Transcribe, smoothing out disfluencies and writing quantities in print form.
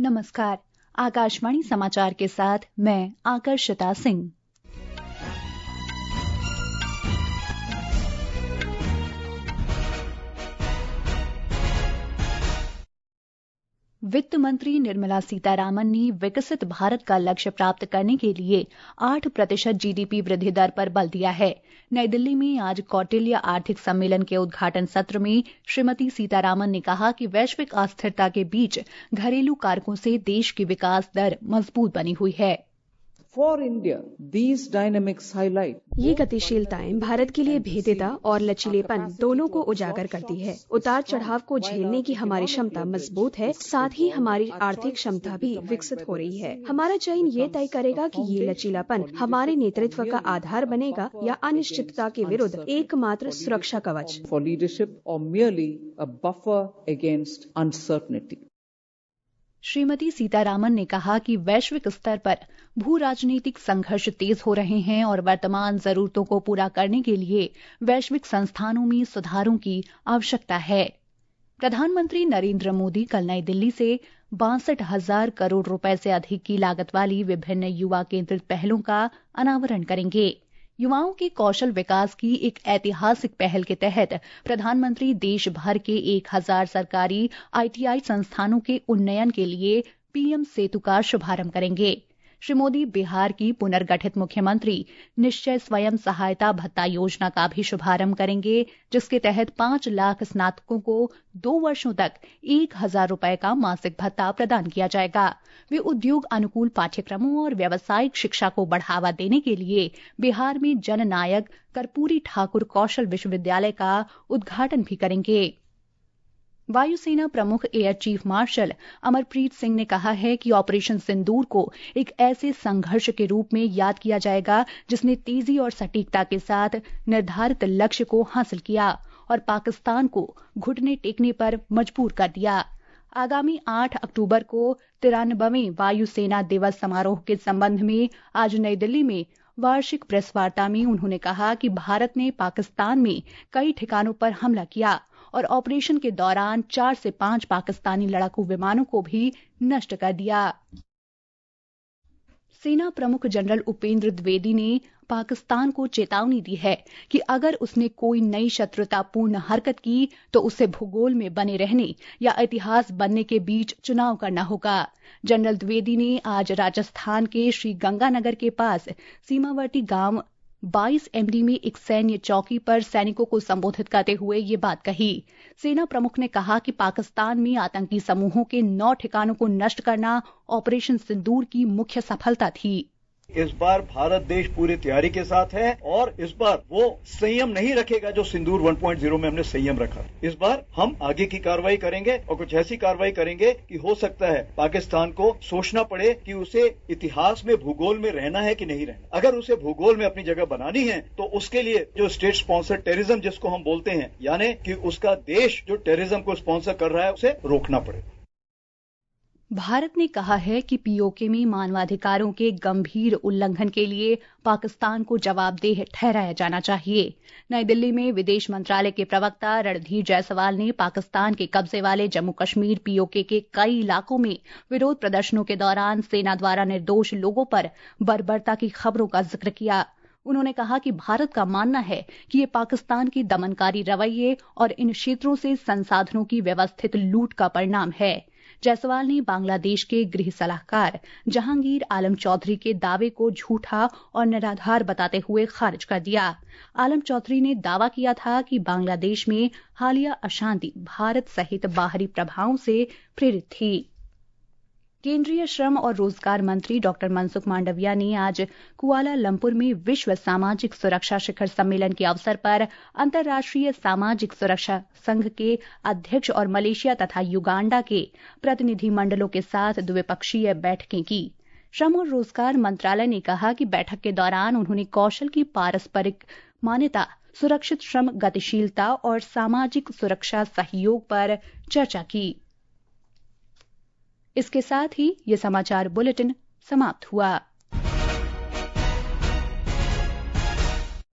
नमस्कार। आकाशवाणी समाचार के साथ मैं आकर्षिता सिंह। वित्त मंत्री निर्मला सीतारामन ने विकसित भारत का लक्ष्य प्राप्त करने के लिए 8% जीडीपी वृद्धि दर पर बल दिया है। नई दिल्ली में आज कौटिल्य आर्थिक सम्मेलन के उद्घाटन सत्र में श्रीमती सीतारामन ने कहा कि वैश्विक अस्थिरता के बीच घरेलू कारकों से देश की विकास दर मजबूत बनी हुई है। For India, these dynamics highlight ये गतिशीलताएं भारत के लिए भेद्यता और लचीलेपन दोनों को उजागर करती है। उतार चढ़ाव को झेलने की हमारी क्षमता मजबूत है, साथ ही हमारी आर्थिक क्षमता भी विकसित हो रही है। हमारा चयन ये तय करेगा कि ये लचीलापन हमारे नेतृत्व का आधार बनेगा या अनिश्चितता के विरुद्ध एकमात्र सुरक्षा कवच। for leadership or merely a buffer against uncertainty. Shrimati Sitharaman ने कहा कि वैश्विक स्तर पर भू राजनीतिक संघर्ष तेज हो रहे हैं और वर्तमान जरूरतों को पूरा करने के लिए वैश्विक संस्थानों में सुधारों की आवश्यकता है। प्रधानमंत्री नरेंद्र मोदी कल नई दिल्ली से 62,000 करोड़ रुपए से अधिक की लागत वाली विभिन्न युवा केंद्रित पहलों का अनावरण करेंगे। युवाओं के कौशल विकास की एक ऐतिहासिक पहल के तहत प्रधानमंत्री देश भर के 1000 सरकारी आईटीआई संस्थानों के उन्नयन के लिए पीएम सेतु का शुभारंभ करेंगे। श्री मोदी बिहार की पुनर्गठित मुख्यमंत्री निश्चय स्वयं सहायता भत्ता योजना का भी शुभारंभ करेंगे, जिसके तहत 5 लाख स्नातकों को 2 वर्षों तक 1,000 रुपए का मासिक भत्ता प्रदान किया जाएगा। वे उद्योग अनुकूल पाठ्यक्रमों और व्यावसायिक शिक्षा को बढ़ावा देने के लिए बिहार में जननायक कर्पूरी ठाकुर कौशल विश्वविद्यालय का उद्घाटन भी करेंगे। वायुसेना प्रमुख air chief marshal Amarpreet Singh ने कहा है कि ऑपरेशन सिंदूर को एक ऐसे संघर्ष के रूप में याद किया जाएगा जिसने तेजी और सटीकता के साथ निर्धारित लक्ष्य को हासिल किया और पाकिस्तान को घुटने टेकने पर मजबूर कर दिया। आगामी 8 अक्टूबर को 93वें वायुसेना दिवस समारोह के संबंध में आज नई दिल्ली में वार्षिक प्रेस वार्ता में उन्होंने कहा कि भारत ने पाकिस्तान में कई ठिकानों पर हमला किया और ऑपरेशन के दौरान 4 से 5 पाकिस्तानी लड़ाकू विमानों को भी नष्ट कर दिया। सेना प्रमुख जनरल उपेंद्र द्विवेदी ने पाकिस्तान को चेतावनी दी है कि अगर उसने कोई नई शत्रुतापूर्ण हरकत की तो उसे भूगोल में बने रहने या इतिहास बनने के बीच चुनाव करना होगा। जनरल द्विवेदी ने आज राजस्थान के श्री गंगानगर के पास सीमावर्ती गांव 22 MD में एक सैन्य चौकी पर सैनिकों को संबोधित करते हुए ये बात कही। सेना प्रमुख ने कहा कि पाकिस्तान में आतंकी समूहों के 9 ठिकानों को नष्ट करना ऑपरेशन सिंदूर की मुख्य सफलता थी। इस बार भारत देश पूरी तैयारी के साथ है और इस बार वो संयम नहीं रखेगा जो सिंदूर 1.0 में हमने संयम रखा। इस बार हम आगे की कार्रवाई करेंगे और कुछ ऐसी कार्रवाई करेंगे कि हो सकता है पाकिस्तान को सोचना पड़े कि उसे इतिहास में भूगोल में रहना है कि नहीं रहना। अगर उसे भूगोल में अपनी जगह बनानी है तो उसके लिए जो स्टेट स्पॉन्सर टेररिज्म जिसको हम बोलते हैं, यानी कि उसका देश जो टेररिज्म को स्पॉन्सर कर रहा है उसे रोकना पड़े। भारत ने कहा है कि पीओके में मानवाधिकारों के गंभीर उल्लंघन के लिए पाकिस्तान को जवाबदेह ठहराया जाना चाहिए। नई दिल्ली में विदेश मंत्रालय के प्रवक्ता रणधीर जायसवाल ने पाकिस्तान के कब्जे वाले जम्मू कश्मीर पीओके के कई इलाकों में विरोध प्रदर्शनों के दौरान सेना द्वारा निर्दोष लोगों पर बर्बरता की खबरों का जिक्र किया। उन्होंने कहा कि भारत का मानना है कि ये पाकिस्तान के दमनकारी रवैये और इन क्षेत्रों से संसाधनों की व्यवस्थित लूट का परिणाम है। जायसवाल ने बांग्लादेश के गृह सलाहकार जहांगीर आलम चौधरी के दावे को झूठा और निराधार बताते हुए खारिज कर दिया। आलम चौधरी ने दावा किया था कि बांग्लादेश में हालिया अशांति भारत सहित बाहरी प्रभावों से प्रेरित थी। केंद्रीय श्रम और रोजगार मंत्री डॉक्टर मनसुख मांडविया ने आज कुआलालंपुर में विश्व सामाजिक सुरक्षा शिखर सम्मेलन के अवसर पर अंतर्राष्ट्रीय सामाजिक सुरक्षा संघ के अध्यक्ष और मलेशिया तथा युगांडा के प्रतिनिधिमंडलों के साथ द्विपक्षीय बैठकें की। श्रम और रोजगार मंत्रालय ने कहा कि बैठक के दौरान उन्होंने कौशल की पारस्परिक मान्यता, सुरक्षित श्रम गतिशीलता और सामाजिक सुरक्षा सहयोग पर चर्चा की। इसके साथ ही ये समाचार बुलेटिन समाप्त हुआ।